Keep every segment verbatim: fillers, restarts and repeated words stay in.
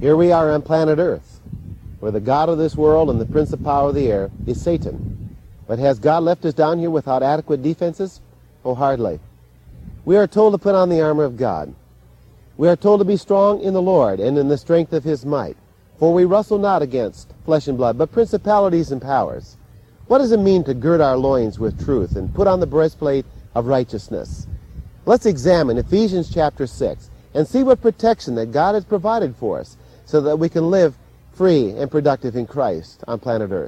Here we are on planet Earth, where the god of this world and the prince of power of the air is Satan. But has God left us down here without adequate defenses? Oh, hardly. We are told to put on the armor of God. We are told to be strong in the Lord and in the strength of his might. For we wrestle not against flesh and blood, but principalities and powers. What does it mean to gird our loins with truth and put on the breastplate of righteousness? Let's examine Ephesians chapter six and see what protection that God has provided for us so that we can live free and productive in Christ on planet Earth.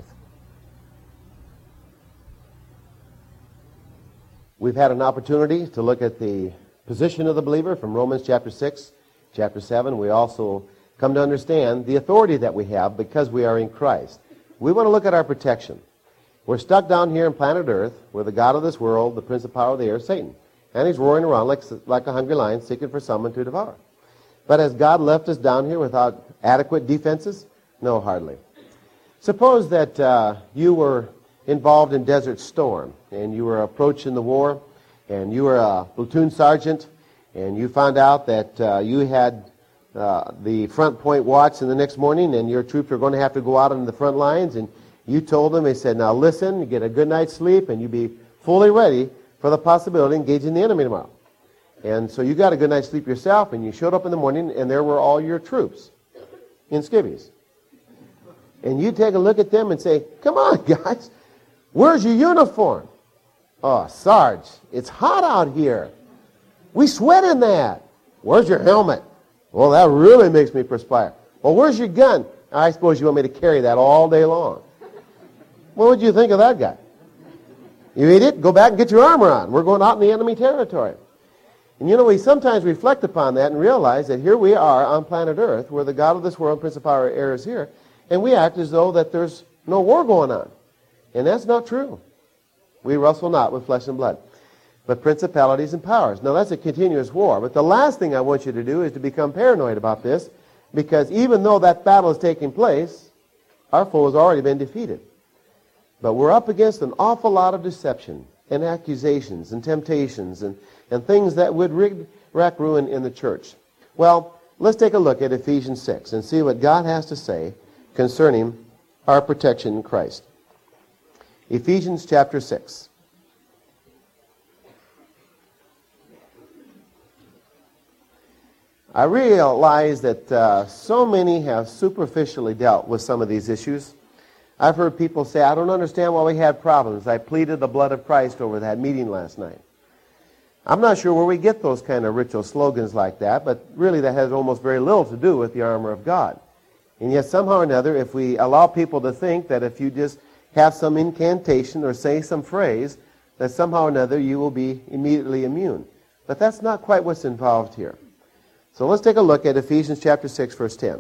We've had an opportunity to look at the position of the believer from Romans chapter six, chapter seven. We also come to understand the authority that we have because we are in Christ. We want to look at our protection. We're stuck down here on planet Earth where the god of this world, the prince of power of the air, Satan. And he's roaring around like, like a hungry lion seeking for someone to devour. But has God left us down here without adequate defenses? No, hardly. Suppose that uh, you were involved in Desert Storm and you were approaching the war and you were a platoon sergeant and you found out that uh, you had uh, the front point watch in the next morning and your troops are going to have to go out on the front lines, and you told them, they said, now listen, you get a good night's sleep and you be fully ready for the possibility of engaging the enemy tomorrow. And so you got a good night's sleep yourself, and you showed up in the morning, and there were all your troops in skivvies. And you take a look at them and say, come on, guys, where's your uniform? Oh, Sarge, it's hot out here. We sweat in that. Where's your helmet? Well, that really makes me perspire. Well, where's your gun? I suppose you want me to carry that all day long. What would you think of that guy? You idiot, go back and get your armor on. We're going out in the enemy territory. And you know, we sometimes reflect upon that and realize that here we are on planet Earth, where the god of this world, prince of power, air, is here, and we act as though that there's no war going on. And that's not true. We wrestle not with flesh and blood, but principalities and powers. Now, that's a continuous war. But the last thing I want you to do is to become paranoid about this, because even though that battle is taking place, our foe has already been defeated. But we're up against an awful lot of deception and accusations and temptations and, and things that would rig, wreck ruin in the church. Well, let's take a look at Ephesians six and see what God has to say concerning our protection in Christ. Ephesians chapter six. I realize that uh, so many have superficially dealt with some of these issues. I've heard people say, I don't understand why we had problems. I pleaded the blood of Christ over that meeting last night. I'm not sure where we get those kind of ritual slogans like that, but really that has almost very little to do with the armor of God. And yet somehow or another, if we allow people to think that if you just have some incantation or say some phrase, that somehow or another you will be immediately immune. But that's not quite what's involved here. So let's take a look at Ephesians chapter six, verse ten.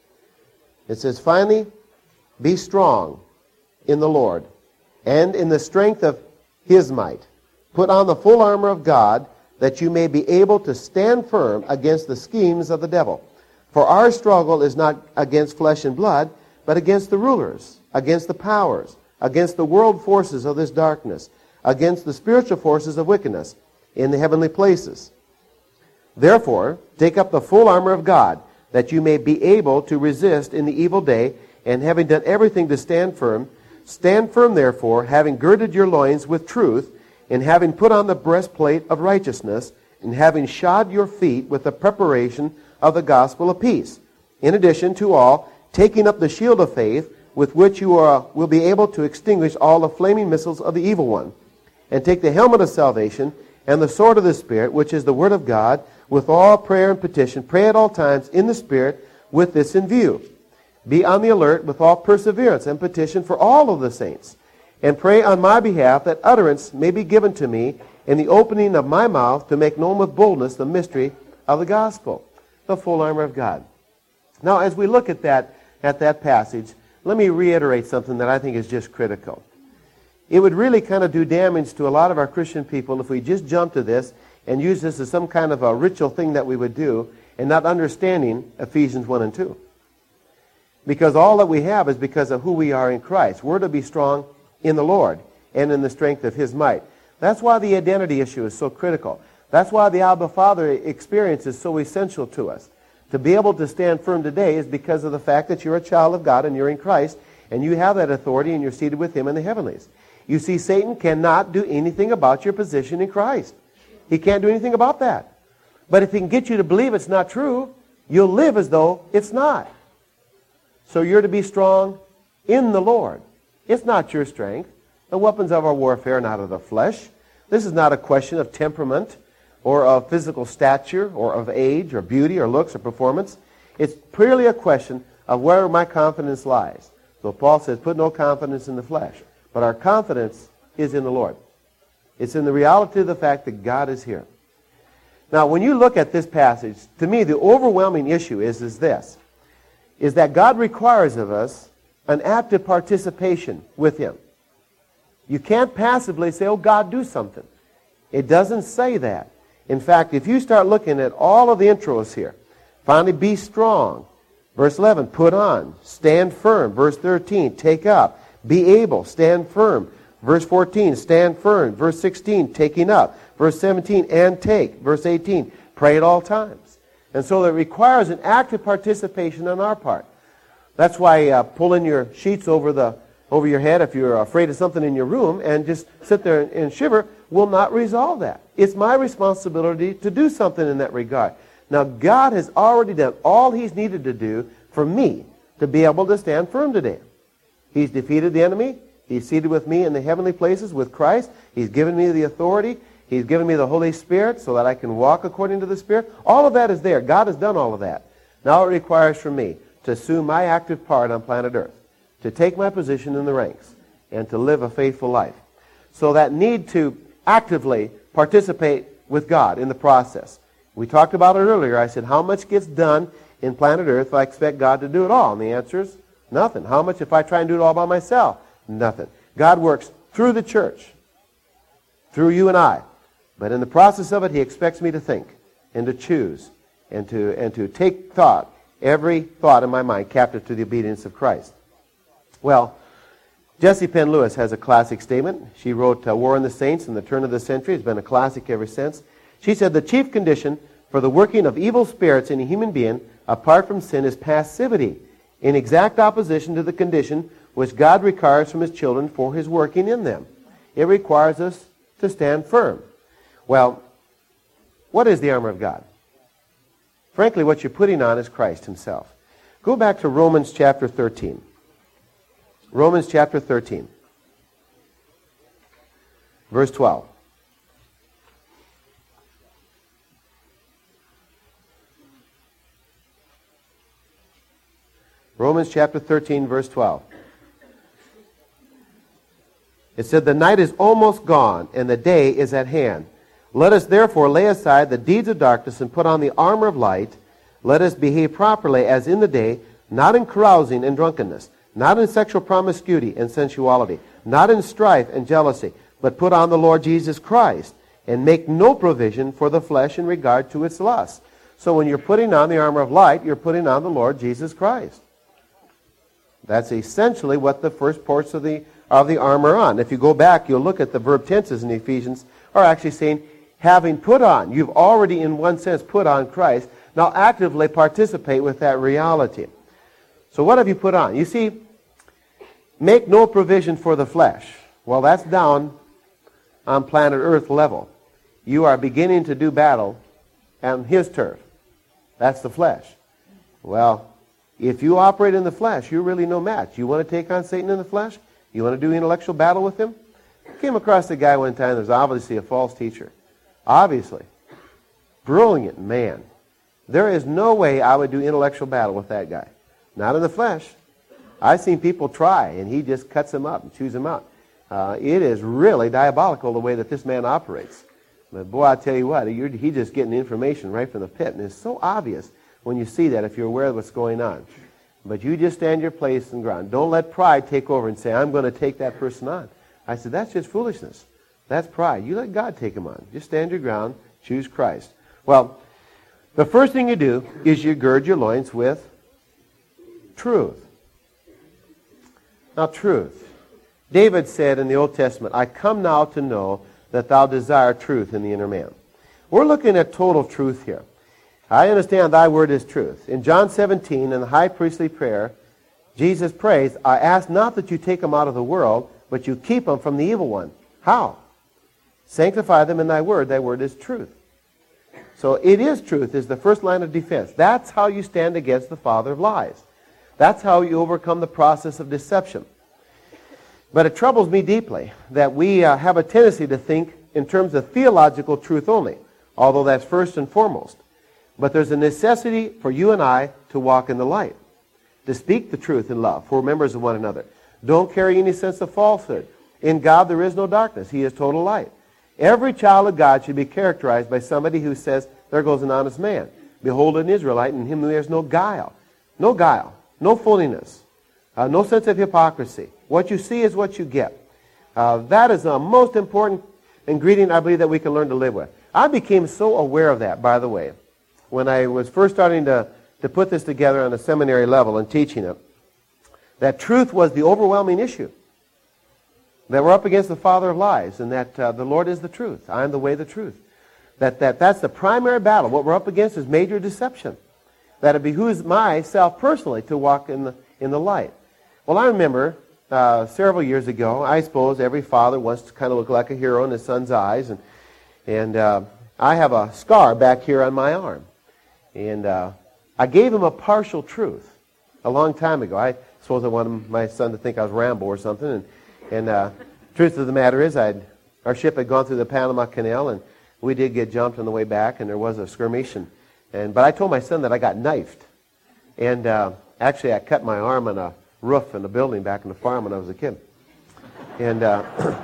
It says, finally, be strong in the Lord and in the strength of his might. Put on the full armor of God, that you may be able to stand firm against the schemes of the devil. For our struggle is not against flesh and blood, but against the rulers, against the powers, against the world forces of this darkness, against the spiritual forces of wickedness in the heavenly places. Therefore, take up the full armor of God, that you may be able to resist in the evil day, and having done everything to stand firm, stand firm therefore, having girded your loins with truth, and having put on the breastplate of righteousness, and having shod your feet with the preparation of the gospel of peace. In addition to all, taking up the shield of faith, with which you are, will be able to extinguish all the flaming missiles of the evil one. And take the helmet of salvation, and the sword of the Spirit, which is the word of God, with all prayer and petition. Pray at all times in the Spirit, with this in view. Be on the alert with all perseverance and petition for all of the saints. And pray on my behalf that utterance may be given to me in the opening of my mouth to make known with boldness the mystery of the gospel, the full armor of God. Now, as we look at that, at that passage, let me reiterate something that I think is just critical. It would really kind of do damage to a lot of our Christian people if we just jump to this and use this as some kind of a ritual thing that we would do and not understanding Ephesians one and two. Because all that we have is because of who we are in Christ. We're to be strong in the Lord and in the strength of his might. That's why the identity issue is so critical. That's why the Abba Father experience is so essential to us. To be able to stand firm today is because of the fact that you're a child of God and you're in Christ, and you have that authority and you're seated with Him in the heavenlies. You see, Satan cannot do anything about your position in Christ. He can't do anything about that. But if he can get you to believe it's not true, you'll live as though it's not. So you're to be strong in the Lord. It's not your strength. The weapons of our warfare are not of the flesh. This is not a question of temperament or of physical stature or of age or beauty or looks or performance. It's purely a question of where my confidence lies. So Paul says, put no confidence in the flesh. But our confidence is in the Lord. It's in the reality of the fact that God is here. Now, when you look at this passage, to me, the overwhelming issue is, is this, is that God requires of us an active participation with Him. You can't passively say, oh, God, do something. It doesn't say that. In fact, if you start looking at all of the intros here, finally, be strong. Verse eleven, put on, stand firm. Verse thirteen, take up, be able, stand firm. Verse fourteen, stand firm. Verse sixteen, taking up. Verse seventeen, and take. Verse eighteen, pray at all times. And so it requires an active participation on our part. That's why uh, pulling your sheets over the over your head if you're afraid of something in your room and just sit there and, and shiver will not resolve that. It's my responsibility to do something in that regard. Now, God has already done all He's needed to do for me to be able to stand firm today. He's defeated the enemy. He's seated with me in the heavenly places with Christ. He's given me the authority. He's given me the Holy Spirit so that I can walk according to the Spirit. All of that is there. God has done all of that. Now it requires from me to assume my active part on planet Earth, to take my position in the ranks, and to live a faithful life. So that need to actively participate with God in the process. We talked about it earlier. I said, how much gets done in planet Earth if I expect God to do it all? And the answer is nothing. How much if I try and do it all by myself? Nothing. God works through the church, through you and I. But in the process of it, He expects me to think and to choose and to, and to take thought, every thought in my mind, captive to the obedience of Christ. Well, Jessie Penn Lewis has a classic statement. She wrote uh, War in the Saints in the turn of the century. It's been a classic ever since. She said, the chief condition for the working of evil spirits in a human being, apart from sin, is passivity, in exact opposition to the condition which God requires from His children for His working in them. It requires us to stand firm. Well, what is the armor of God? Frankly, what you're putting on is Christ Himself. Go back to Romans chapter thirteen. Romans chapter thirteen, verse twelve. Romans chapter thirteen, verse twelve. It said, the night is almost gone, and the day is at hand. Let us therefore lay aside the deeds of darkness and put on the armor of light. Let us behave properly as in the day, not in carousing and drunkenness, not in sexual promiscuity and sensuality, not in strife and jealousy, but put on the Lord Jesus Christ, and make no provision for the flesh in regard to its lusts. So when you're putting on the armor of light, you're putting on the Lord Jesus Christ. That's essentially what the first parts of the of the armor are on. If you go back, you'll look at the verb tenses in Ephesians are actually saying, having put on. You've already, in one sense, put on Christ. Now actively participate with that reality. So what have you put on? You see, make no provision for the flesh. Well, that's down on planet Earth level. You are beginning to do battle on His turf. That's the flesh. Well, if you operate in the flesh, you're really no match. You want to take on Satan in the flesh? You want to do intellectual battle with him? I came across a guy one time that was obviously a false teacher. Obviously. Brilliant man. There is no way I would do intellectual battle with that guy. Not in the flesh. I've seen people try, and he just cuts them up and chews them out. Uh, it is really diabolical the way that this man operates. But boy, I tell you what, you're, he's just getting information right from the pit, and it's so obvious when you see that if you're aware of what's going on. But you just stand your place and ground. Don't let pride take over and say, I'm going to take that person on. I said, that's just foolishness. That's pride. You let God take him on. Just stand your ground. Choose Christ. Well, the first thing you do is you gird your loins with truth. Now, truth. David said in the Old Testament, I come now to know that thou desire truth in the inner man. We're looking at total truth here. I understand thy word is truth. In John seventeen, in the high priestly prayer, Jesus prays, I ask not that you take them out of the world, but you keep them from the evil one. How? Sanctify them in thy word. Thy word is truth. So it is truth is the first line of defense. That's how you stand against the father of lies. That's how you overcome the process of deception. But it troubles me deeply that we uh, have a tendency to think in terms of theological truth only, although that's first and foremost. But there's a necessity for you and I to walk in the light, to speak the truth in love, for members of one another. Don't carry any sense of falsehood. In God there is no darkness. He is total light. Every child of God should be characterized by somebody who says, there goes an honest man. Behold an Israelite, in him there is no guile. No guile. No phoniness. Uh, no sense of hypocrisy. What you see is what you get. Uh, that is the most important ingredient, I believe, that we can learn to live with. I became so aware of that, by the way, when I was first starting to, to put this together on a seminary level and teaching it, that truth was the overwhelming issue. That we're up against the father of lies, and that uh, the Lord is the truth. I am the way, the truth. That, that that's the primary battle. What we're up against is major deception. That it behooves myself personally to walk in the, in the light. Well, I remember uh, several years ago, I suppose every father wants to kind of look like a hero in his son's eyes, and, and uh, I have a scar back here on my arm. And uh, I gave him a partial truth a long time ago. I suppose I wanted my son to think I was Rambo or something, and And uh, truth of the matter is, I'd, our ship had gone through the Panama Canal, and we did get jumped on the way back, and there was a skirmish. And, and but I told my son that I got knifed, and uh, actually I cut my arm on a roof in a building back in the farm when I was a kid. And uh,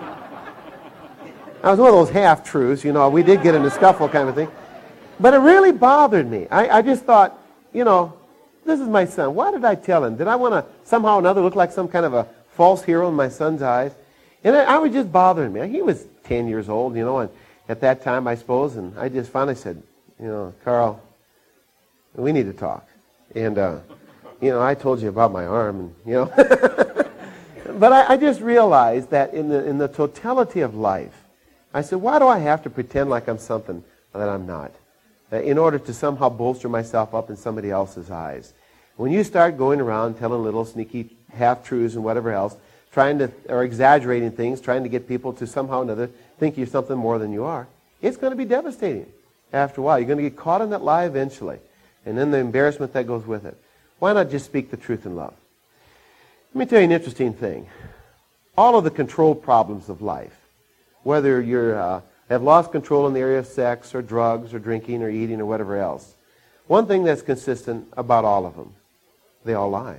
I was one of those half truths, you know. We did get in a scuffle kind of thing, but it really bothered me. I, I just thought, you know, this is my son. Why did I tell him? Did I want to somehow or another look like some kind of a false hero in my son's eyes? And I, I was just bothering me. He was ten years old, you know, and at that time, I suppose, and I just finally said, you know, Carl, we need to talk. And, uh, you know, I told you about my arm, and, you know. But I, I just realized that in the, in the totality of life, I said, why do I have to pretend like I'm something that I'm not? Uh, in order to somehow bolster myself up in somebody else's eyes. When you start going around telling little sneaky half-truths and whatever else, trying to, or exaggerating things, trying to get people to somehow or another think you're something more than you are, it's going to be devastating after a while. You're going to get caught in that lie eventually, and then the embarrassment that goes with it. Why not just speak the truth in love? Let me tell you an interesting thing. All of the control problems of life, whether you uh, have lost control in the area of sex or drugs or drinking or eating or whatever else, one thing that's consistent about all of them, they all lie.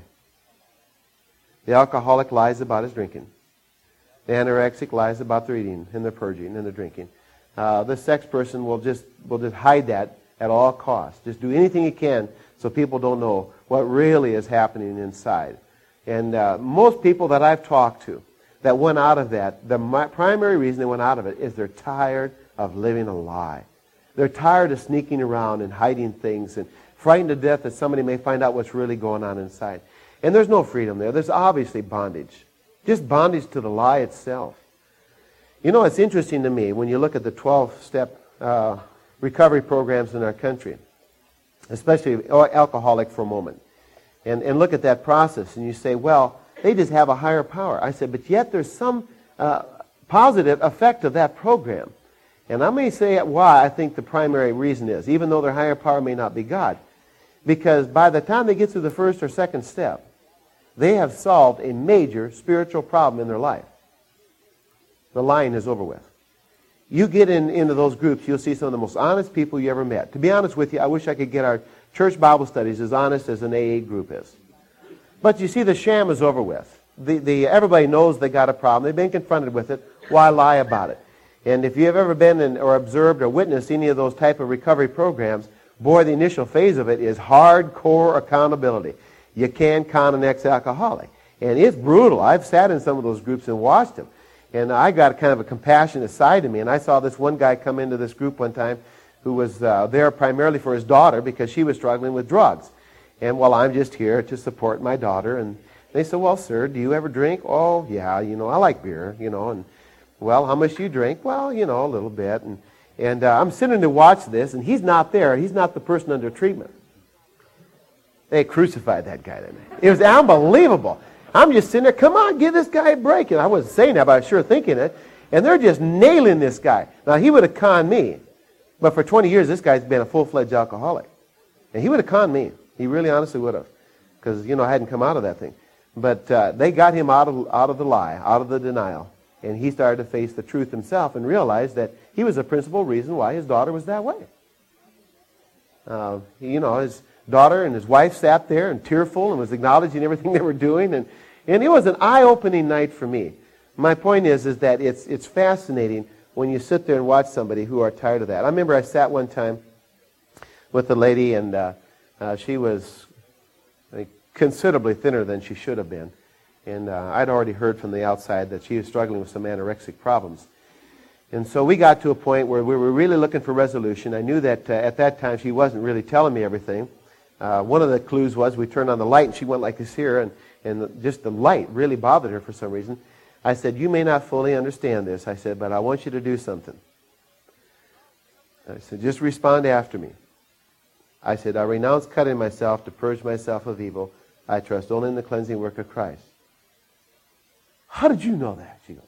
The alcoholic lies about his drinking. The anorexic lies about their eating and their purging and their drinking. Uh, the sex person will just will just hide that at all costs. Just do anything he can so people don't know what really is happening inside. And uh, most people that I've talked to that went out of that, the my, primary reason they went out of it is they're tired of living a lie. They're tired of sneaking around and hiding things and frightened to death that somebody may find out what's really going on inside. And there's no freedom there. There's obviously bondage. Just bondage to the lie itself. You know, it's interesting to me when you look at the twelve-step uh, recovery programs in our country, especially alcoholic for a moment, and, and look at that process and you say, well, they just have a higher power. I said, but yet there's some uh, positive effect of that program. And I may say why I think the primary reason is, even though their higher power may not be God, because by the time they get through the first or second step, they have solved a major spiritual problem in their life. The lying is over with. You get in, into those groups, you'll see some of the most honest people you ever met. To be honest with you, I wish I could get our church Bible studies as honest as an A A group is. But you see, the sham is over with. The, the, everybody knows they got a problem. They've been confronted with it. Why lie about it? And if you have ever been in, or observed or witnessed any of those type of recovery programs, boy, the initial phase of it is hardcore accountability. You can't con an ex-alcoholic. And it's brutal. I've sat in some of those groups and watched them. And I got kind of a compassionate side to me. And I saw this one guy come into this group one time who was uh, there primarily for his daughter because she was struggling with drugs. And, well, I'm just here to support my daughter. And they said, well, sir, do you ever drink? Oh, yeah, you know, I like beer, you know. And, well, how much do you drink? Well, you know, a little bit. And, And uh, I'm sitting to watch this, and he's not there. He's not the person under treatment. They crucified that guy that night. It was unbelievable. I'm just sitting there, come on, give this guy a break. And I wasn't saying that, but I was sure thinking it. And they're just nailing this guy. Now, he would have conned me. But for twenty years, this guy's been a full-fledged alcoholic. And he would have conned me. He really honestly would have. Because, you know, I hadn't come out of that thing. But uh, they got him out of, out of the lie, out of the denial. And he started to face the truth himself and realized that he was the principal reason why his daughter was that way. Uh, you know, his daughter and his wife sat there and tearful and was acknowledging everything they were doing. And, and it was an eye-opening night for me. My point is, is that it's, it's fascinating when you sit there and watch somebody who are tired of that. I remember I sat one time with a lady, and uh, uh, she was uh, considerably thinner than she should have been. And uh, I'd already heard from the outside that she was struggling with some anorexic problems. And so we got to a point where we were really looking for resolution. I knew that uh, at that time she wasn't really telling me everything. Uh, one of the clues was we turned on the light and she went like this here, and, and just the light really bothered her for some reason. I said, you may not fully understand this. I said, but I want you to do something. I said, just respond after me. I said, I renounce cutting myself to purge myself of evil. I trust only in the cleansing work of Christ. How did you know that? She goes.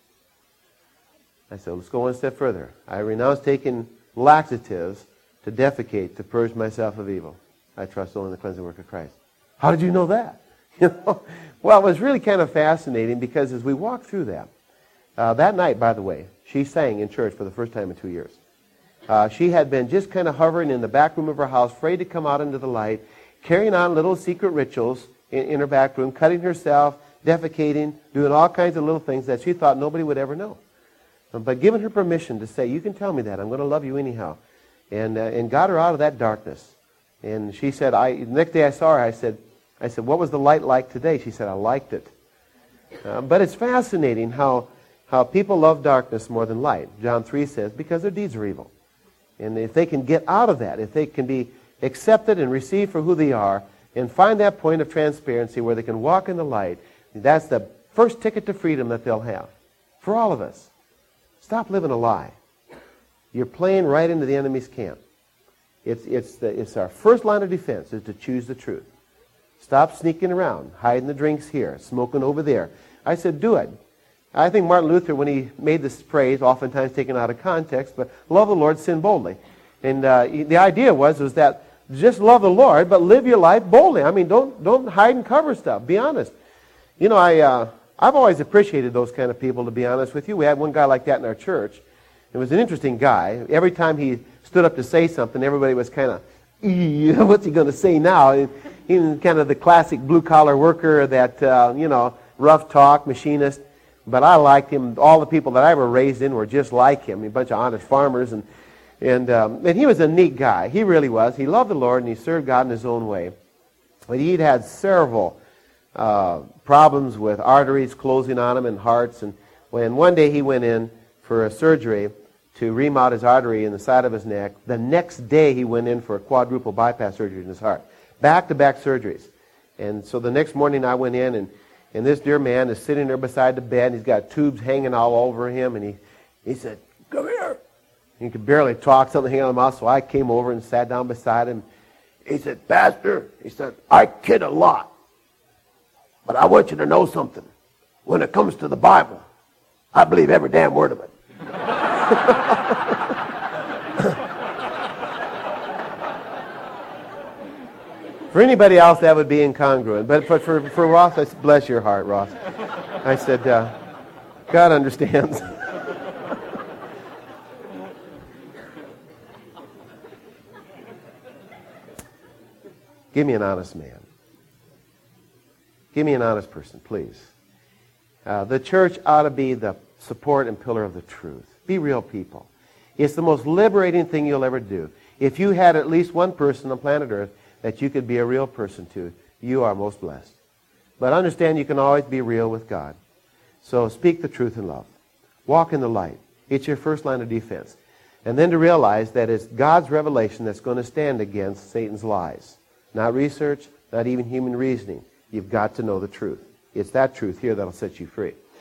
I said, let's go one step further. I renounce taking laxatives to defecate, to purge myself of evil. I trust only in the cleansing work of Christ. How did you know that? You know, well, it was really kind of fascinating because as we walked through that, uh, that night, by the way, she sang in church for the first time in two years. Uh, she had been just kind of hovering in the back room of her house, afraid to come out into the light, carrying on little secret rituals in, in her back room, cutting herself, defecating, doing all kinds of little things that she thought nobody would ever know. But giving her permission to say, you can tell me that. I'm going to love you anyhow. And uh, and got her out of that darkness. And she said, I the next day I saw her, I said, I said, what was the light like today? She said, I liked it. Uh, but it's fascinating how, how people love darkness more than light. John three says, because their deeds are evil. And if they can get out of that, if they can be accepted and received for who they are, and find that point of transparency where they can walk in the light, that's the first ticket to freedom that they'll have. For all of us. Stop living a lie. You're playing right into the enemy's camp. It's, it's, the, it's our first line of defense is to choose the truth. Stop sneaking around, hiding the drinks here, smoking over there. I said, do it. I think Martin Luther, when he made this phrase, oftentimes taken out of context, but love the Lord, sin boldly. And uh, the idea was, was that just love the Lord, but live your life boldly. I mean, don't, don't hide and cover stuff. Be honest. You know, I, uh, I've always appreciated those kind of people, to be honest with you. We had one guy like that in our church. It was an interesting guy. Every time he stood up to say something, everybody was kind of, what's he going to say now? He was kind of the classic blue-collar worker that, uh, you know, rough talk, machinist. But I liked him. All the people that I were raised in were just like him, a bunch of honest farmers. And, and, um, and he was a neat guy. He really was. He loved the Lord, and he served God in his own way. But he'd had several uh, problems with arteries closing on him and hearts. And when one day he went in for a surgery to remount his artery in the side of his neck, the next day he went in for a quadruple bypass surgery in his heart. Back-to-back surgeries. And so the next morning I went in, and, and this dear man is sitting there beside the bed. He's got tubes hanging all over him, and he, he said, come here. He could barely talk, something hanging out of the mouth, so I came over and sat down beside him. He said, Pastor, he said, I kid a lot, but I want you to know something. When it comes to the Bible, I believe every damn word of it. For anybody else, that would be incongruent. But for, for, for Ross, I said, bless your heart, Ross. I said, uh, God understands. Give me an honest man. Give me an honest person, please. Uh, the church ought to be the support and pillar of the truth. Be real people. It's the most liberating thing you'll ever do. If you had at least one person on planet Earth that you could be a real person to, you are most blessed. But understand you can always be real with God. So speak the truth in love. Walk in the light. It's your first line of defense. And then to realize that it's God's revelation that's going to stand against Satan's lies. Not research, not even human reasoning. You've got to know the truth. It's that truth here that'll set you free.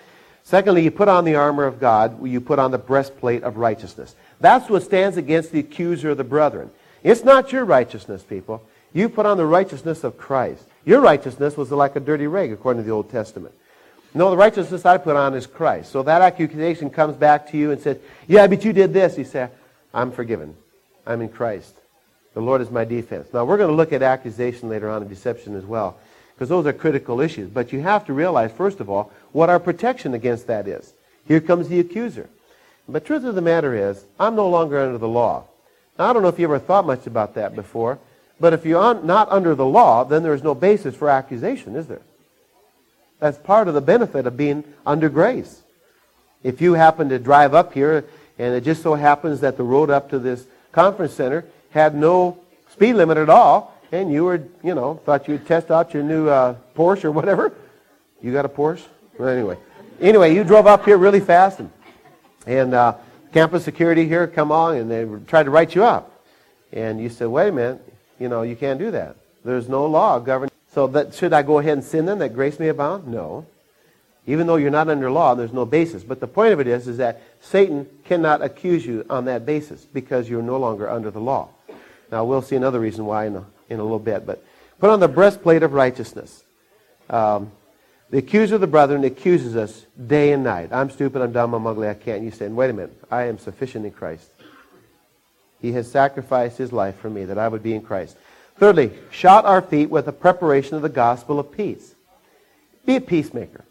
Secondly, you put on the armor of God. You put on the breastplate of righteousness. That's what stands against the accuser of the brethren. It's not your righteousness, people. You put on the righteousness of Christ. Your righteousness was like a dirty rag, according to the Old Testament. No, the righteousness I put on is Christ. So that accusation comes back to you and says, yeah, but you did this. You say, I'm forgiven. I'm in Christ. The Lord is my defense. Now, we're going to look at accusation later on and deception as well, because those are critical issues. But you have to realize, first of all, what our protection against that is. Here comes the accuser. But the truth of the matter is, I'm no longer under the law. Now, I don't know if you ever thought much about that before, but if you're not under the law, then there is no basis for accusation, is there? That's part of the benefit of being under grace. If you happen to drive up here, and it just so happens that the road up to this conference center had no speed limit at all, and you were, you know, thought you'd test out your new uh, Porsche or whatever. You got a Porsche? Well, anyway. Anyway, you drove up here really fast, and, and uh, campus security here come on, and they tried to write you up. And you said, wait a minute, you know, you can't do that. There's no law governing. So that, should I go ahead and sin then, that grace may abound? No. Even though you're not under law, there's no basis. But the point of it is, is that Satan cannot accuse you on that basis because you're no longer under the law. Now, we'll see another reason why in a, in a little bit. But put on the breastplate of righteousness. Um, the accuser of the brethren accuses us day and night. I'm stupid, I'm dumb, I'm ugly, I can't. You say, wait a minute, I am sufficient in Christ. He has sacrificed his life for me that I would be in Christ. Thirdly, shod our feet with the preparation of the gospel of peace. Be a peacemaker.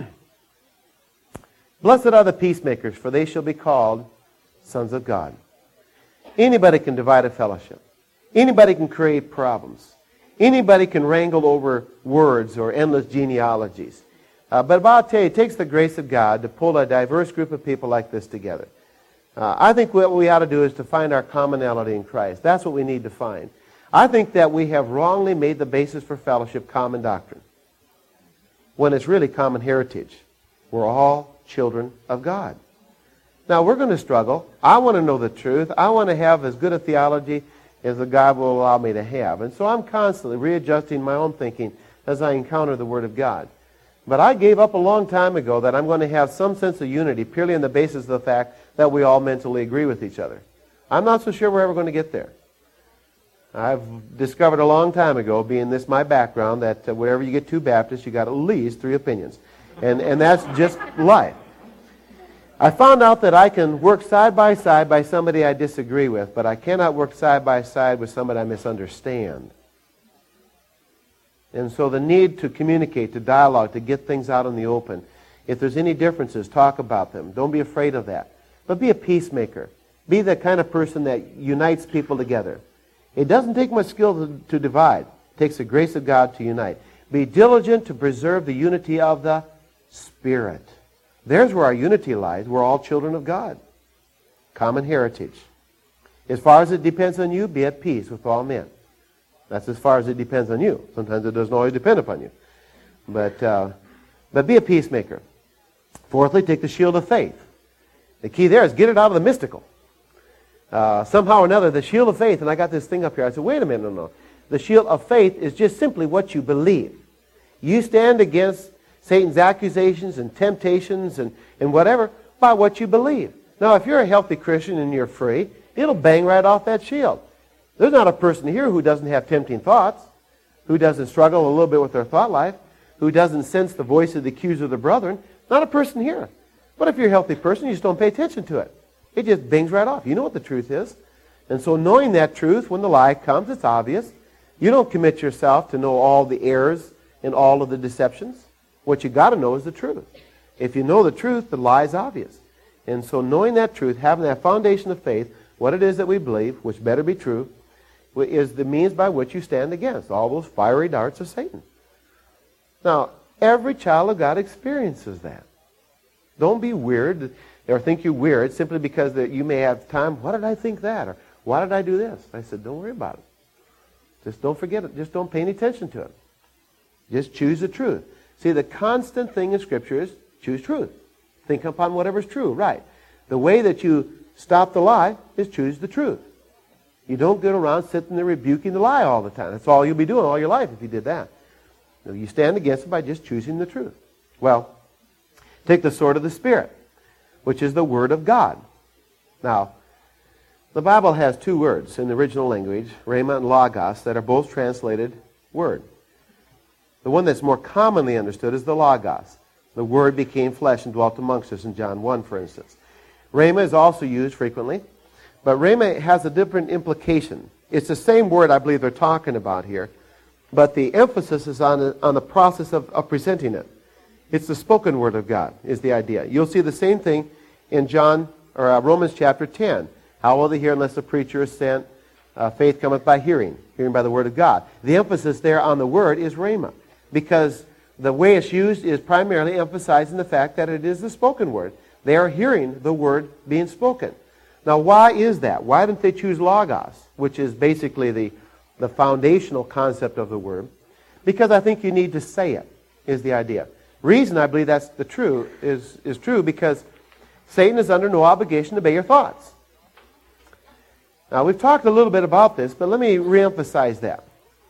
Blessed are the peacemakers, for they shall be called sons of God. Anybody can divide a fellowship. Anybody can create problems. Anybody can wrangle over words or endless genealogies. Uh, but I'll tell you, it takes the grace of God to pull a diverse group of people like this together. Uh, I think what we ought to do is to find our commonality in Christ. That's what we need to find. I think that we have wrongly made the basis for fellowship common doctrine, when it's really common heritage. We're all children of God. Now, we're going to struggle. I want to know the truth. I want to have as good a theology as the God will allow me to have. And so I'm constantly readjusting my own thinking as I encounter the Word of God. But I gave up a long time ago that I'm going to have some sense of unity purely on the basis of the fact that we all mentally agree with each other. I'm not so sure we're ever going to get there. I've discovered a long time ago, being this my background, that uh, wherever you get two Baptists, you got at least three opinions. And, and that's just life. I found out that I can work side by side by somebody I disagree with, but I cannot work side by side with somebody I misunderstand. And so the need to communicate, to dialogue, to get things out in the open. If there's any differences, talk about them. Don't be afraid of that. But be a peacemaker. Be the kind of person that unites people together. It doesn't take much skill to, to divide. It takes the grace of God to unite. Be diligent to preserve the unity of the Spirit. There's where our unity lies. We're all children of God. Common heritage. As far as it depends on you, be at peace with all men. That's as far as it depends on you. Sometimes it doesn't always depend upon you. But, uh, but be a peacemaker. Fourthly, take the shield of faith. The key there is get it out of the mystical. Uh, somehow or another, the shield of faith, and I got this thing up here. I said, wait a minute, no, no. The shield of faith is just simply what you believe. You stand against Satan's accusations and temptations and, and whatever by what you believe. Now, if you're a healthy Christian and you're free, it'll bang right off that shield. There's not a person here who doesn't have tempting thoughts, who doesn't struggle a little bit with their thought life, who doesn't sense the voice of the accuser of the brethren. Not a person here. But if you're a healthy person, you just don't pay attention to it. It just bangs right off. You know what the truth is. And so knowing that truth, when the lie comes, it's obvious. You don't commit yourself to know all the errors and all of the deceptions. What you got to know is the truth. If you know the truth, the lie is obvious. And so knowing that truth, having that foundation of faith, what it is that we believe, which better be true, is the means by which you stand against all those fiery darts of Satan. Now, every child of God experiences that. Don't be weird or think you're weird simply because that you may have time. Why did I think that? Or why did I do this? I said, don't worry about it. Just don't forget it. Just don't pay any attention to it. Just choose the truth. See, the constant thing in Scripture is choose truth. Think upon whatever's true, right. The way that you stop the lie is choose the truth. You don't get around sitting there rebuking the lie all the time. That's all you'll be doing all your life if you did that. You stand against it by just choosing the truth. Well, Take the sword of the Spirit, which is the Word of God. Now, the Bible has two words in the original language, rhema and logos, that are both translated word. The one that's more commonly understood is the logos. The Word became flesh and dwelt amongst us in John one, for instance. Rhema is also used frequently, but rhema has a different implication. It's the same word I believe they're talking about here, but the emphasis is on, on the process of, of presenting it. It's the spoken word of God is the idea. You'll see the same thing in John or uh, Romans chapter ten. How will they hear unless the preacher is sent? Uh, faith cometh by hearing, hearing by the word of God. The emphasis there on the word is rhema, because the way it's used is primarily emphasizing the fact that it is the spoken word. They are hearing the word being spoken. Now, why is that? Why didn't they choose logos, which is basically the, the foundational concept of the word? Because I think you need to say it, is the idea. Reason I believe that's the true is, is true because Satan is under no obligation to obey your thoughts. Now, we've talked a little bit about this, but let me reemphasize that.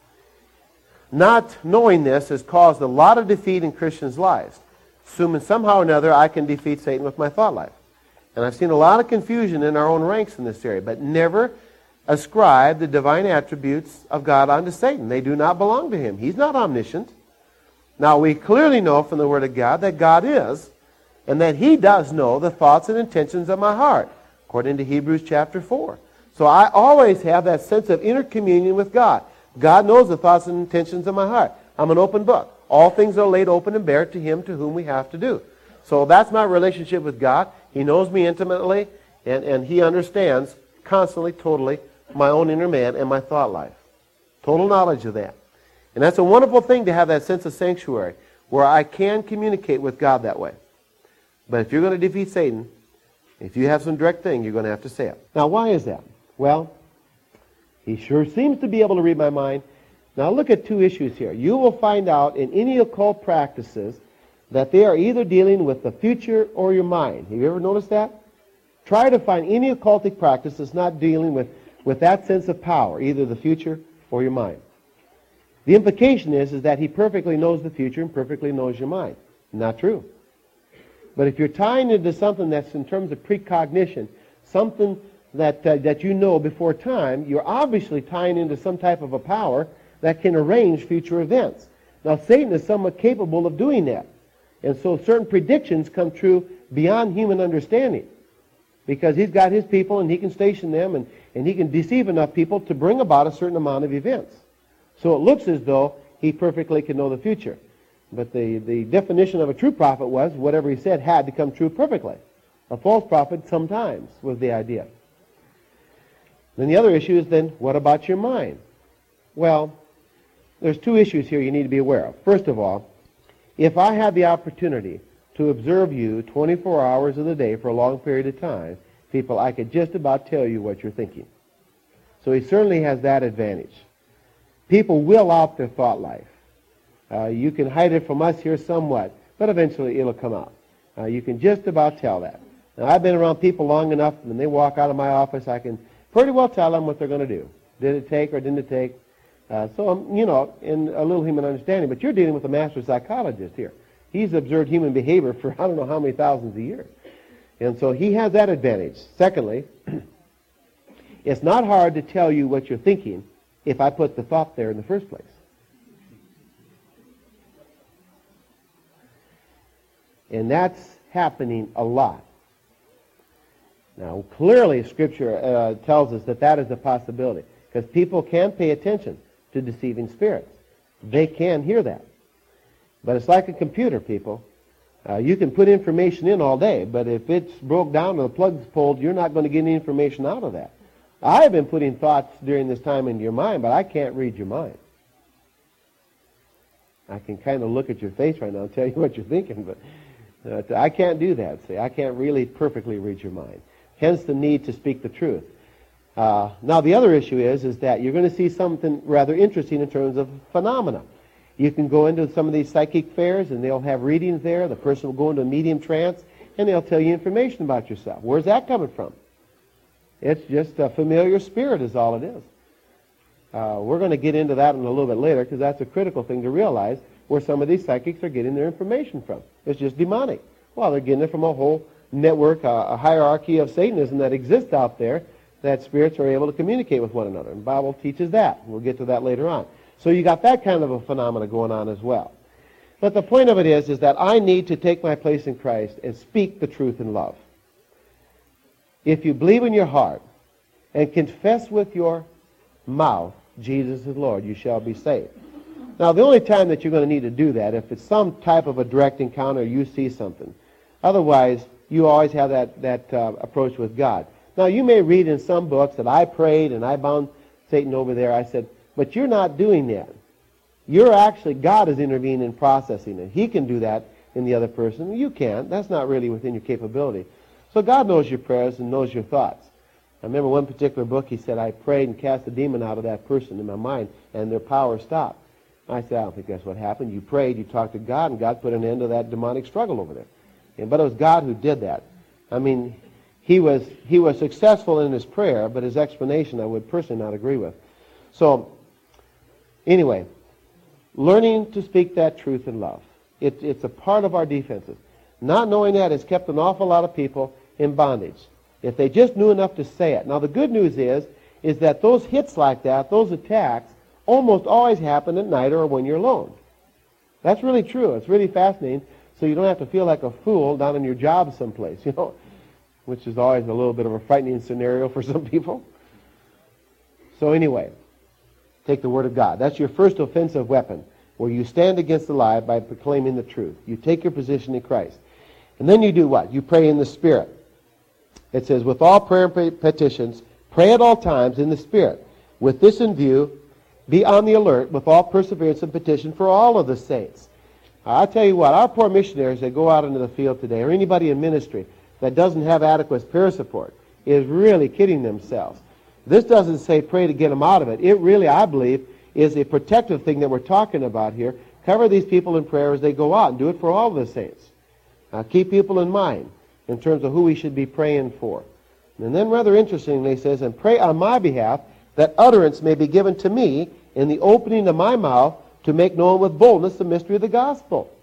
Not knowing this has caused a lot of defeat in Christians' lives, assuming somehow or another I can defeat Satan with my thought life. And I've seen a lot of confusion in our own ranks in this area, but never ascribe the divine attributes of God unto Satan. They do not belong to him. He's not omniscient. Now, we clearly know from the Word of God that God is, and that he does know the thoughts and intentions of my heart, according to Hebrews chapter four. So I always have that sense of inner communion with God. God knows the thoughts and intentions of my heart. I'm an open book. All things are laid open and bare to him to whom we have to do. So that's my relationship with God. He knows me intimately, and, and he understands constantly, totally, my own inner man and my thought life. Total knowledge of that. And that's a wonderful thing to have that sense of sanctuary, where I can communicate with God that way. But if you're going to defeat Satan, if you have some direct thing, you're going to have to say it. Now, why is that? Well, he sure seems to be able to read my mind. Now, look at two issues here. You will find out in any occult practices that they are either dealing with the future or your mind. Have you ever noticed that? Try to find any occultic practice that's not dealing with, with that sense of power, either the future or your mind. The implication is, is that he perfectly knows the future and perfectly knows your mind. Not true. But if you're tying into something that's in terms of precognition, something that, uh, that you know before time, you're obviously tying into some type of a power that can arrange future events. Now, Satan is somewhat capable of doing that. And so certain predictions come true beyond human understanding, because he's got his people and he can station them and, and he can deceive enough people to bring about a certain amount of events. So it looks as though he perfectly can know the future. But the, the definition of a true prophet was whatever he said had to come true perfectly. A false prophet sometimes was the idea. Then the other issue is then, what about your mind? Well, there's two issues here you need to be aware of. First of all, if I had the opportunity to observe you twenty-four hours of the day for a long period of time, people, I could just about tell you what you're thinking. So he certainly has that advantage. People will out their thought life. Uh, you can hide it from us here somewhat, but eventually it'll come out. Uh, you can just about tell that. Now, I've been around people long enough, when they walk out of my office, I can pretty well tell them what they're going to do. Did it take or didn't it take? Uh, so, um, you know, in a little human understanding. But you're dealing with a master psychologist here. He's observed human behavior for I don't know how many thousands of years. And so he has that advantage. Secondly, it's not hard to tell you what you're thinking if I put the thought there in the first place. And that's happening a lot. Now, clearly, Scripture uh, tells us that that is a possibility, because people can pay attention to deceiving spirits. They can hear that. But it's like a computer, people. Uh, you can put information in all day, but if it's broke down or the plug's pulled, you're not going to get any information out of that. I have been putting thoughts during this time into your mind, but I can't read your mind. I can kind of look at your face right now and tell you what you're thinking, but uh, I can't do that. See, I can't really perfectly read your mind. Hence the need to speak the truth. Uh, now, the other issue is, is that you're going to see something rather interesting in terms of phenomena. You can go into some of these psychic fairs, and they'll have readings there. The person will go into a medium trance, and they'll tell you information about yourself. Where's that coming from? It's just a familiar spirit is all it is. Uh, we're going to get into that in a little bit later, because that's a critical thing to realize, where some of these psychics are getting their information from. It's just demonic. Well, they're getting it from a whole network, a, a hierarchy of Satanism that exists out there, that spirits are able to communicate with one another. And the Bible teaches that. We'll get to that later on. So you got that kind of a phenomena going on as well. But the point of it is, is that I need to take my place in Christ and speak the truth in love. If you believe in your heart and confess with your mouth Jesus is Lord, you shall be saved. Now, the only time that you're going to need to do that, if it's some type of a direct encounter, you see something. Otherwise, you always have that, that uh, approach with God. Now, you may read in some books that I prayed and I bound Satan over there. I said, but you're not doing that. You're actually, God is intervening and processing it. He can do that in the other person. You can't. That's not really within your capability. So God knows your prayers and knows your thoughts. I remember one particular book, he said, I prayed and cast a demon out of that person in my mind, and their power stopped. I said, I don't think that's what happened. You prayed, you talked to God, and God put an end to that demonic struggle over there. And, but it was God who did that. I mean, he was he was successful in his prayer, but his explanation I would personally not agree with. So, anyway, learning to speak that truth in love. It, it's a part of our defenses. Not knowing that has kept an awful lot of people in bondage. If they just knew enough to say it. Now, the good news is, is that those hits like that, those attacks, almost always happen at night or when you're alone. That's really true. It's really fascinating. So you don't have to feel like a fool down in your job someplace, you know, which is always a little bit of a frightening scenario for some people. So anyway, take the Word of God. That's your first offensive weapon, where you stand against the lie by proclaiming the truth. You take your position in Christ. And then you do what? You pray in the Spirit. It says, with all prayer and petitions, pray at all times in the Spirit. With this in view, be on the alert with all perseverance and petition for all of the saints. I'll tell you what, our poor missionaries that go out into the field today, or anybody in ministry that doesn't have adequate prayer support, is really kidding themselves. This doesn't say pray to get them out of it. It really, I believe, is a protective thing that we're talking about here. Cover these people in prayer as they go out, and do it for all the saints. Now, keep people in mind in terms of who we should be praying for. And then rather interestingly, it says, and pray on my behalf that utterance may be given to me in the opening of my mouth to make known with boldness the mystery of the gospel.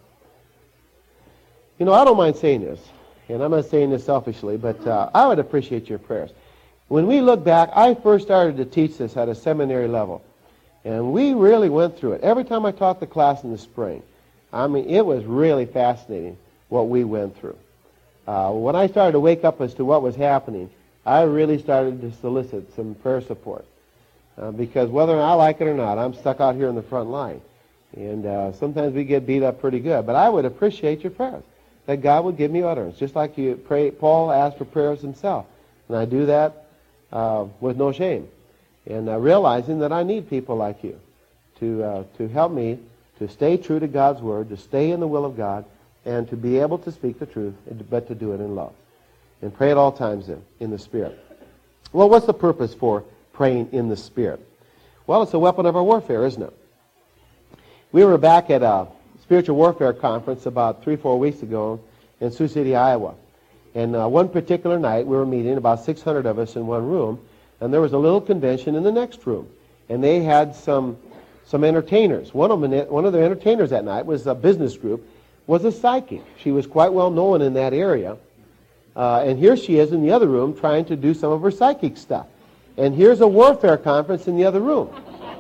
You know, I don't mind saying this, and I'm not saying this selfishly, but uh, I would appreciate your prayers. When we look back, I first started to teach this at a seminary level, and we really went through it. Every time I taught the class in the spring, I mean, it was really fascinating what we went through. Uh, when I started to wake up as to what was happening, I really started to solicit some prayer support. Uh, because whether I like it or not, I'm stuck out here in the front line. And uh, sometimes we get beat up pretty good. But I would appreciate your prayers, that God would give me utterance. Just like you pray, Paul asked for prayers himself. And I do that uh, with no shame. And uh, realizing that I need people like you to, uh, to help me to stay true to God's Word, to stay in the will of God, and to be able to speak the truth, but to do it in love. And pray at all times then, in the Spirit. Well, what's the purpose for praying in the Spirit? Well, it's a weapon of our warfare, isn't it? We were back at a spiritual warfare conference about three, four weeks ago in Sioux City, Iowa. And uh, one particular night, we were meeting, about six hundred of us in one room, and there was a little convention in the next room. And they had some some entertainers. One of, them, one of the entertainers that night was a business group, was a psychic. She was quite well known in that area. Uh, and here she is in the other room trying to do some of her psychic stuff. And here's a warfare conference in the other room.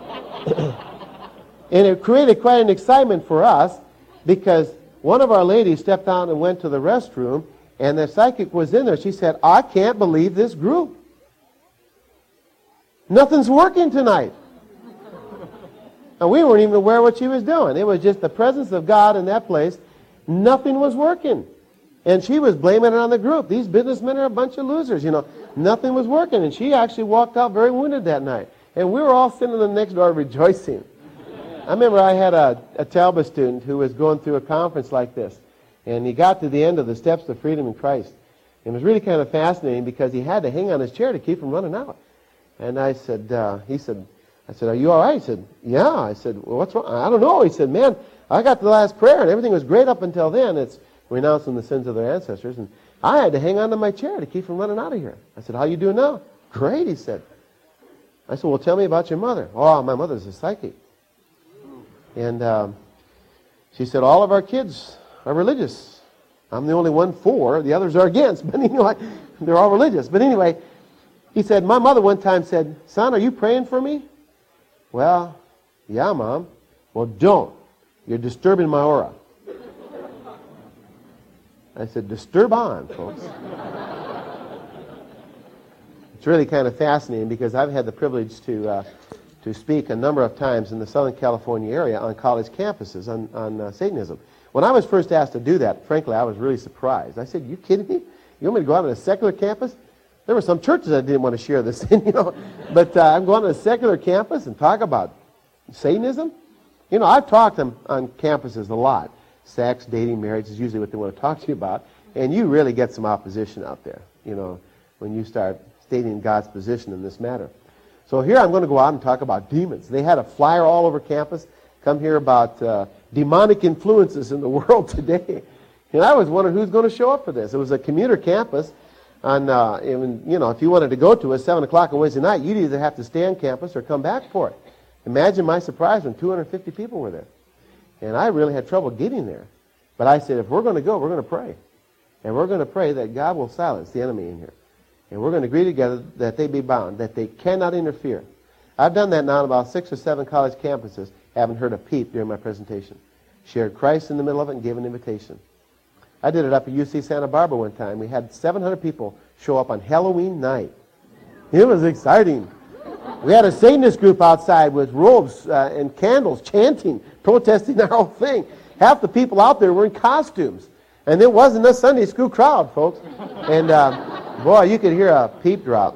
And it created quite an excitement for us because one of our ladies stepped out and went to the restroom, and the psychic was in there. She said, I can't believe this group. Nothing's working tonight. And we weren't even aware what she was doing. It was just the presence of God in that place. Nothing was working. And she was blaming it on the group. These businessmen are a bunch of losers, you know. Nothing was working. And she actually walked out very wounded that night. And we were all sitting in the next door rejoicing. I remember I had a, a Talbot student who was going through a conference like this. And he got to the end of the steps to freedom in Christ. And it was really kind of fascinating because he had to hang on his chair to keep from running out. And I said, uh, he said, I said, are you all right? He said, yeah. I said, well, what's wrong? I don't know. He said, man, I got to the last prayer and everything was great up until then. It's renouncing the sins of their ancestors. And I had to hang on to my chair to keep from running out of here. I said, how you doing now? Great, he said. I said, well, tell me about your mother. Oh, my mother's a psychic. And um, she said, all of our kids are religious. I'm the only one for. The others are against. But anyway, they're all religious. But anyway, he said, my mother one time said, son, are you praying for me? Well, yeah, Mom. Well, don't. You're disturbing my aura. I said, disturb on, folks. It's really kind of fascinating because I've had the privilege to uh, to speak a number of times in the Southern California area on college campuses on, on uh, Satanism. When I was first asked to do that, frankly, I was really surprised. I said, you kidding me? You want me to go out on a secular campus? There were some churches that didn't want to share this in, you know. But uh, I'm going to a secular campus and talk about Satanism? You know, I've talked to them on campuses a lot. Sex, dating, marriage is usually what they want to talk to you about. And you really get some opposition out there, you know, when you start stating God's position in this matter. So here I'm going to go out and talk about demons. They had a flyer all over campus, come here about uh, demonic influences in the world today. And I was wondering who's going to show up for this. It was a commuter campus. And, uh, and, you know, if you wanted to go to it, seven o'clock on Wednesday night, you'd either have to stay on campus or come back for it. Imagine my surprise when two hundred fifty people were there. And I really had trouble getting there. But I said, if we're going to go, we're going to pray. And we're going to pray that God will silence the enemy in here. And we're going to agree together that they be bound, that they cannot interfere. I've done that now on about six or seven college campuses. Haven't heard a peep during my presentation. Shared Christ in the middle of it and gave an invitation. I did it up at U C Santa Barbara one time. We had seven hundred people show up on Halloween night. It was exciting. We had a Satanist group outside with robes uh, and candles chanting, protesting our whole thing. Half the people out there were in costumes. And it wasn't a Sunday school crowd, folks. And uh, boy, you could hear a peep drop.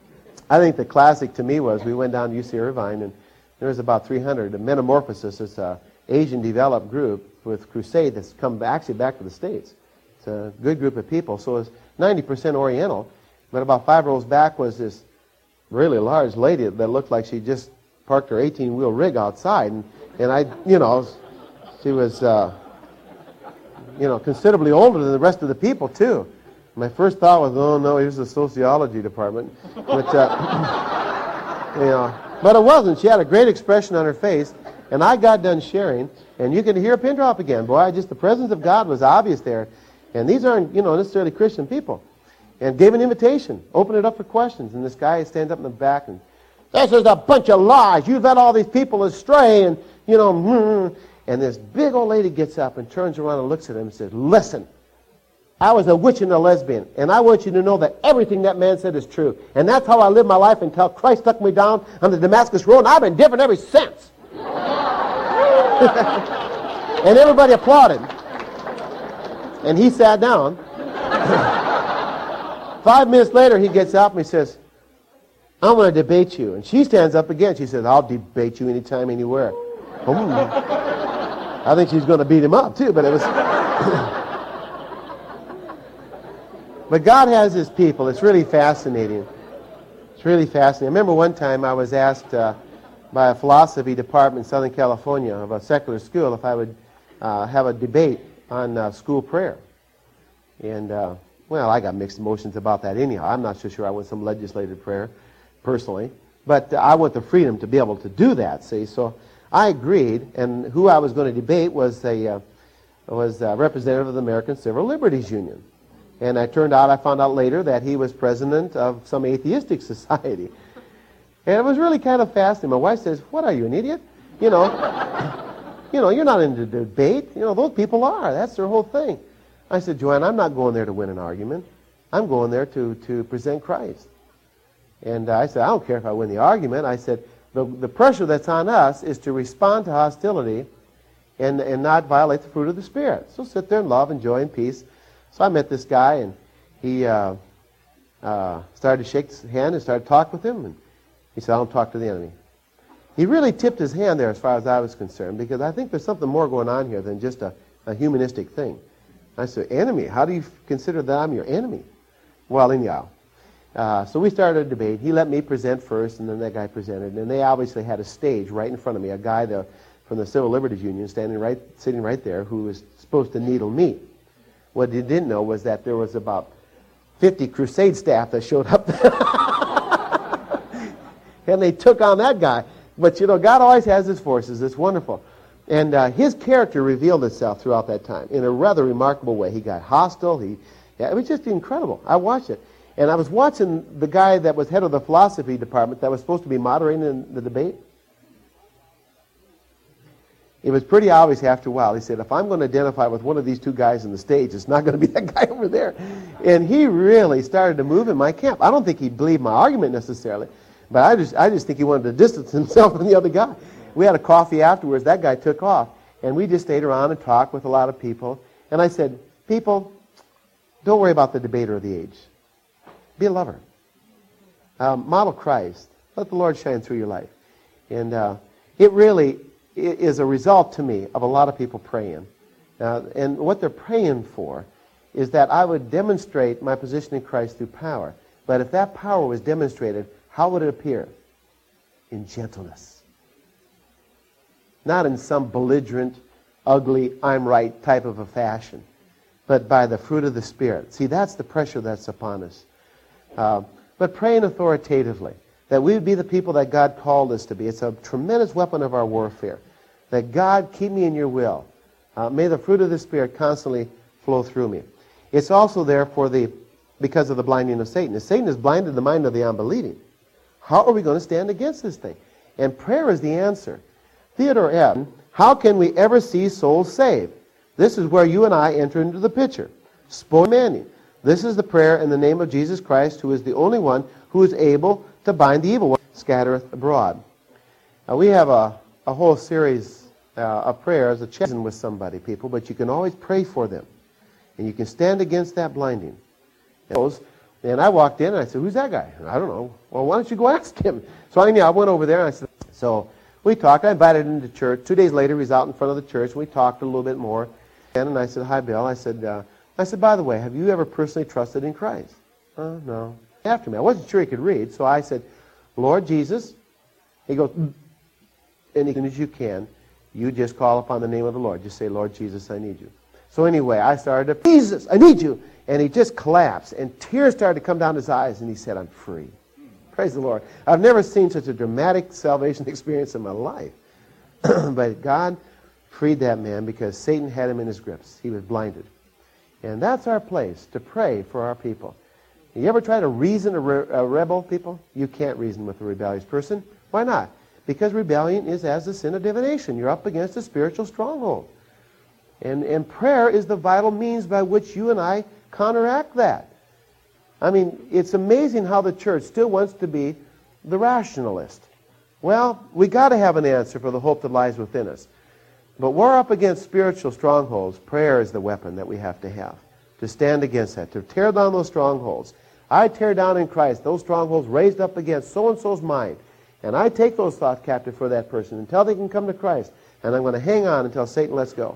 I think the classic to me was we went down to U C Irvine and there was about three hundred. The Metamorphosis is an Asian developed group with Crusade that's come actually back to the States. It's a good group of people. So it's ninety percent Oriental. But about five rows back was this really large lady that looked like she just parked her eighteen-wheel rig outside. And, and I, you know, she was, uh, you know, considerably older than the rest of the people, too. My first thought was, oh, no, here's the sociology department. But, uh, you know, but it wasn't. She had a great expression on her face. And I got done sharing, and you could hear a pin drop again. Boy, just the presence of God was obvious there. And these aren't, you know, necessarily Christian people. And gave an invitation, opened it up for questions. And this guy stands up in the back and, this is a bunch of lies. You've led all these people astray. And, you know, mm. And this big old lady gets up and turns around and looks at him and says, listen, I was a witch and a lesbian. And I want you to know that everything that man said is true. And that's how I lived my life until Christ took me down on the Damascus Road. And I've been different ever since. And everybody applauded. And he sat down. Five minutes later, he gets up and he says, I'm going to debate you. And she stands up again. She says, I'll debate you anytime, anywhere. Oh. I think she's going to beat him up, too. But it was... But God has his people. It's really fascinating. It's really fascinating. I remember one time I was asked uh, by a philosophy department in Southern California of a secular school if I would uh, have a debate on uh, school prayer. And, uh, well, I got mixed emotions about that anyhow. I'm not so sure I want some legislative prayer, personally. But uh, I want the freedom to be able to do that, see. So I agreed, and who I was going to debate was a, uh, was a representative of the American Civil Liberties Union. And I turned out, I found out later that he was president of some atheistic society. And it was really kind of fascinating. My wife says, what are you, an idiot? You know, you know, you're not into debate. You know, those people are. That's their whole thing. I said, Joanne, I'm not going there to win an argument. I'm going there to, to present Christ. And I said, I don't care if I win the argument. I said, the, the pressure that's on us is to respond to hostility and, and not violate the fruit of the Spirit. So sit there in love and joy and peace. So I met this guy, and he uh, uh, started to shake his hand and started to talk with him. And he said, I don't talk to the enemy. He really tipped his hand there as far as I was concerned, because I think there's something more going on here than just a, a humanistic thing. I said, enemy? How do you consider that I'm your enemy? Well, anyhow. Uh, so we started a debate. He let me present first, and then that guy presented. And they obviously had a stage right in front of me, a guy the, from the Civil Liberties Union standing right, sitting right there, who was supposed to needle me. What he didn't know was that there was about fifty crusade staff that showed up there. And they took on that guy. But, you know, God always has his forces. It's wonderful. And uh, his character revealed itself throughout that time in a rather remarkable way. He got hostile. He, yeah, it was just incredible. I watched it. And I was watching the guy that was head of the philosophy department that was supposed to be moderating the debate. It was pretty obvious after a while. He said, if I'm going to identify with one of these two guys on the stage, it's not going to be that guy over there. And he really started to move in my camp. I don't think he believed my argument necessarily, but I just, I just think he wanted to distance himself from the other guy. We had a coffee afterwards. That guy took off. And we just stayed around and talked with a lot of people. And I said, people, don't worry about the debater of the age. Be a lover. Um, model Christ. Let the Lord shine through your life. And uh, it really is a result to me of a lot of people praying. Uh, and what they're praying for is that I would demonstrate my position in Christ through power. But if that power was demonstrated, how would it appear? In gentleness. Not in some belligerent, ugly, I'm right type of a fashion, but by the fruit of the Spirit. See, that's the pressure that's upon us. Uh, but praying authoritatively, that we would be the people that God called us to be. It's a tremendous weapon of our warfare. That God, keep me in your will. Uh, may the fruit of the Spirit constantly flow through me. It's also there for the, because of the blinding of Satan. If Satan has blinded the mind of the unbelieving, how are we going to stand against this thing? And prayer is the answer. Theodore F., how can we ever see souls saved? This is where you and I enter into the picture. Spoil Manning. This is the prayer in the name of Jesus Christ, who is the only one who is able to bind the evil one, scattereth abroad. Now, we have a, a whole series uh, of prayers, a chosen with somebody, people, but you can always pray for them. And you can stand against that blinding. And I walked in and I said, who's that guy? I don't know. Well, why don't you go ask him? So I, I went over there and I said, so we talked. I invited him to church. Two days later, he was out in front of the church. And we talked a little bit more. And I said, hi, Bill. I said, uh, I said, by the way, have you ever personally trusted in Christ? Uh, no. After me. I wasn't sure he could read, so I said, Lord Jesus. He goes, mm. And as soon as you can, you just call upon the name of the Lord. Just say, Lord Jesus, I need you. So anyway, I started to, Jesus, I need you. And he just collapsed, and tears started to come down his eyes, and he said, I'm free. Praise the Lord. I've never seen such a dramatic salvation experience in my life. But God freed that man because Satan had him in his grips. He was blinded. And that's our place, to pray for our people. You ever try to reason a, re- a rebel, people? You can't reason with a rebellious person. Why not? Because rebellion is as the sin of divination. You're up against a spiritual stronghold. And, and prayer is the vital means by which you and I counteract that. I mean, it's amazing how the church still wants to be the rationalist. Well, we got to have an answer for the hope that lies within us. But we're up against spiritual strongholds. Prayer is the weapon that we have to have to stand against that, to tear down those strongholds. I tear down in Christ those strongholds raised up against so-and-so's mind. And I take those thoughts captive for that person until they can come to Christ. And I'm going to hang on until Satan lets go.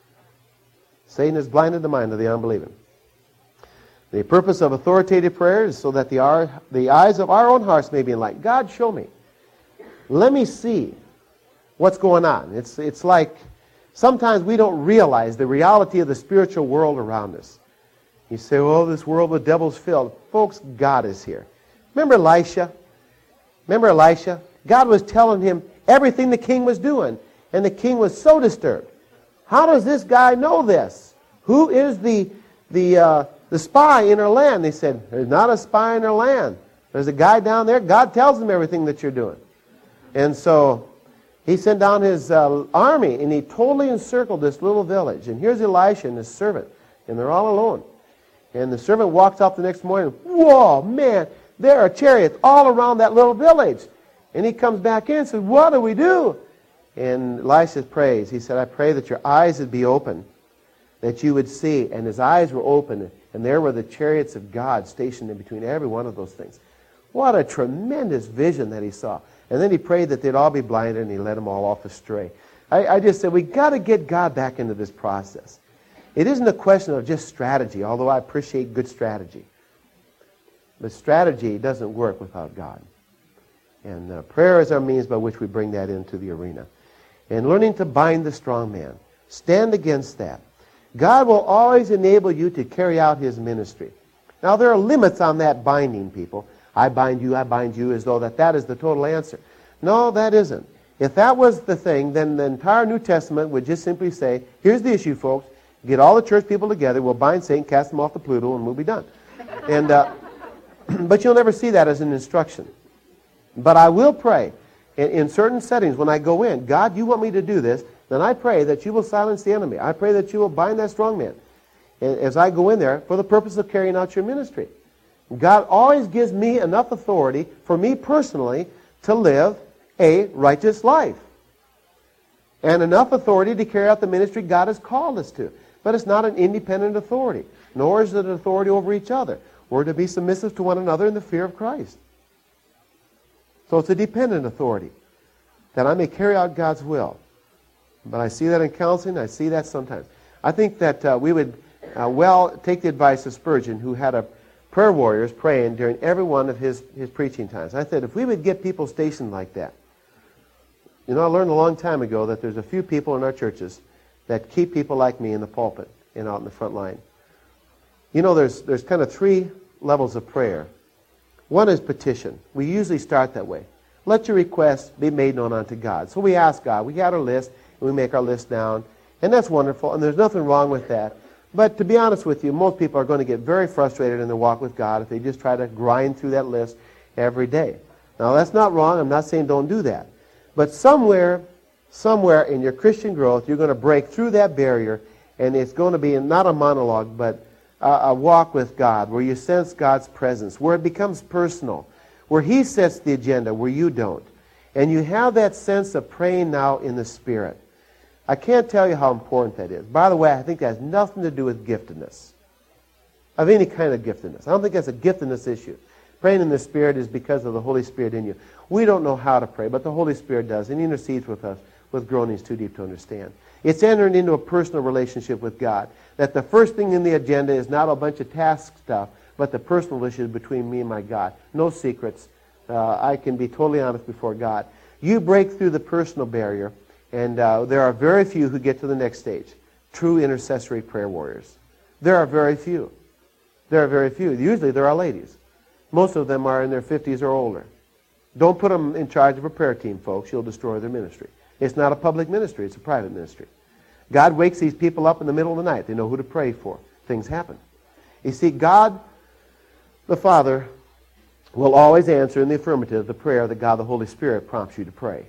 Satan has blinded the mind of the unbelieving. The purpose of authoritative prayer is so that the, our, the eyes of our own hearts may be enlightened. God, show me. Let me see what's going on. It's, it's like sometimes we don't realize the reality of the spiritual world around us. You say, oh, this world with devils filled. Folks, God is here. Remember Elisha? Remember Elisha? God was telling him everything the king was doing. And the king was so disturbed. How does this guy know this? Who is the, the, uh, the spy in our land? They said, there's not a spy in our land. There's a guy down there. God tells him everything that you're doing. And so he sent down his uh, army, and he totally encircled this little village. And here's Elisha and his servant, and they're all alone. And the servant walks up the next morning. Whoa, man, there are chariots all around that little village. And he comes back in and says, what do we do? And Elisha prays. He said, I pray that your eyes would be open, that you would see. And his eyes were open, and there were the chariots of God stationed in between every one of those things. What a tremendous vision that he saw. And then he prayed that they'd all be blinded, and he led them all off astray. I, I just said, we got to get God back into this process. It isn't a question of just strategy, although I appreciate good strategy. But strategy doesn't work without God. And uh, prayer is our means by which we bring that into the arena. And learning to bind the strong man. Stand against that. God will always enable you to carry out his ministry. Now, there are limits on that binding, people. I bind you, I bind you, as though that that is the total answer. No, that isn't. If that was the thing, then the entire New Testament would just simply say, here's the issue, folks. Get all the church people together, we'll bind Satan, cast them off the Pluto, and we'll be done. And uh, but you'll never see that as an instruction. But I will pray, in, in certain settings, when I go in, God, you want me to do this, then I pray that you will silence the enemy. I pray that you will bind that strong man as I go in there for the purpose of carrying out your ministry. God always gives me enough authority for me personally to live a righteous life. And enough authority to carry out the ministry God has called us to. But it's not an independent authority, nor is it an authority over each other. We're to be submissive to one another in the fear of Christ. So it's a dependent authority, that I may carry out God's will. But I see that in counseling, I see that sometimes. I think that uh, we would uh, well take the advice of Spurgeon, who had a prayer warriors praying during every one of his, his preaching times. I said, if we would get people stationed like that, you know, I learned a long time ago that there's a few people in our churches that keep people like me in the pulpit and out in the front line. You know, there's there's kind of three levels of prayer. One is petition. We usually start that way. Let your requests be made known unto God. So we ask God. We got our list, and we make our list down. And that's wonderful, and there's nothing wrong with that. But to be honest with you, most people are going to get very frustrated in their walk with God if they just try to grind through that list every day. Now, that's not wrong. I'm not saying don't do that. But somewhere, somewhere in your Christian growth, you're going to break through that barrier, and it's going to be not a monologue, but a, a walk with God, where you sense God's presence, where it becomes personal, where He sets the agenda, where you don't. And you have that sense of praying now in the Spirit. I can't tell you how important that is. By the way, I think that has nothing to do with giftedness, of any kind of giftedness. I don't think that's a giftedness issue. Praying in the Spirit is because of the Holy Spirit in you. We don't know how to pray, but the Holy Spirit does, and He intercedes with us with groanings too deep to understand. It's entering into a personal relationship with God, that the first thing in the agenda is not a bunch of task stuff, but the personal issues between me and my God. No secrets. Uh, I can be totally honest before God. You break through the personal barrier, and uh, there are very few who get to the next stage, true intercessory prayer warriors. There are very few. There are very few. Usually there are ladies. Most of them are in their fifties or older. Don't put them in charge of a prayer team, folks. You'll destroy their ministry. It's not a public ministry. It's a private ministry. God wakes these people up in the middle of the night. They know who to pray for. Things happen. You see, God, the Father, will always answer in the affirmative the prayer that God the Holy Spirit prompts you to pray.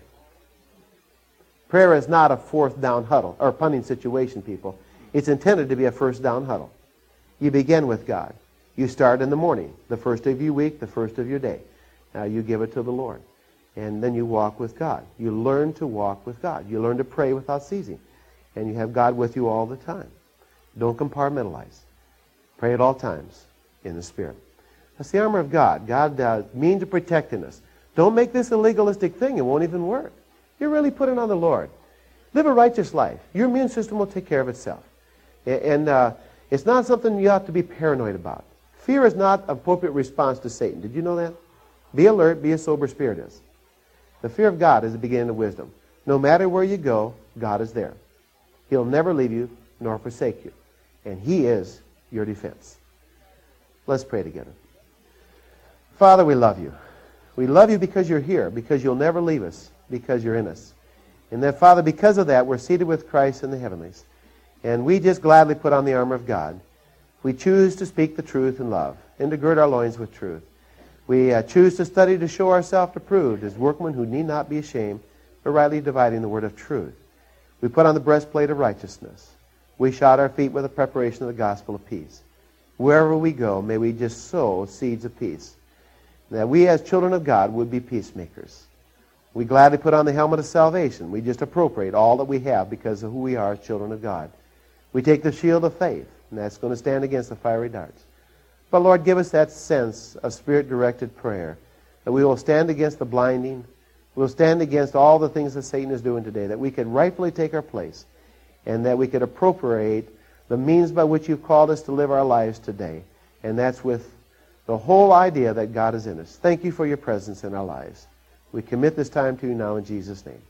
Prayer is not a fourth down huddle or punting situation, people. It's intended to be a first down huddle. You begin with God. You start in the morning, the first of your week, the first of your day. Now you give it to the Lord. And then you walk with God. You learn to walk with God. You learn to pray without ceasing. And you have God with you all the time. Don't compartmentalize. Pray at all times in the Spirit. That's the armor of God. God uh, means to protecting us. Don't make this a legalistic thing. It won't even work. You're really putting on the Lord. Live a righteous life. Your immune system will take care of itself. And uh, it's not something you have to be paranoid about. Fear is not an appropriate response to Satan. Did you know that? Be alert, be a sober spirit is. The fear of God is the beginning of wisdom. No matter where you go, God is there. He'll never leave you nor forsake you. And He is your defense. Let's pray together. Father, we love you. We love you because you're here, because you'll never leave us, because you're in us. And then, Father, because of that, we're seated with Christ in the heavenlies. And we just gladly put on the armor of God. We choose to speak the truth in love and to gird our loins with truth. We uh, choose to study to show ourselves approved as workmen who need not be ashamed, but rightly dividing the word of truth. We put on the breastplate of righteousness. We shod our feet with the preparation of the gospel of peace. Wherever we go, may we just sow seeds of peace. That we as children of God would be peacemakers. We gladly put on the helmet of salvation. We just appropriate all that we have because of who we are as children of God. We take the shield of faith, and that's going to stand against the fiery darts. But Lord, give us that sense of Spirit-directed prayer, that we will stand against the blinding, we'll stand against all the things that Satan is doing today, that we could rightfully take our place, and that we could appropriate the means by which you've called us to live our lives today. And that's with the whole idea that God is in us. Thank you for your presence in our lives. We commit this time to you now in Jesus' name.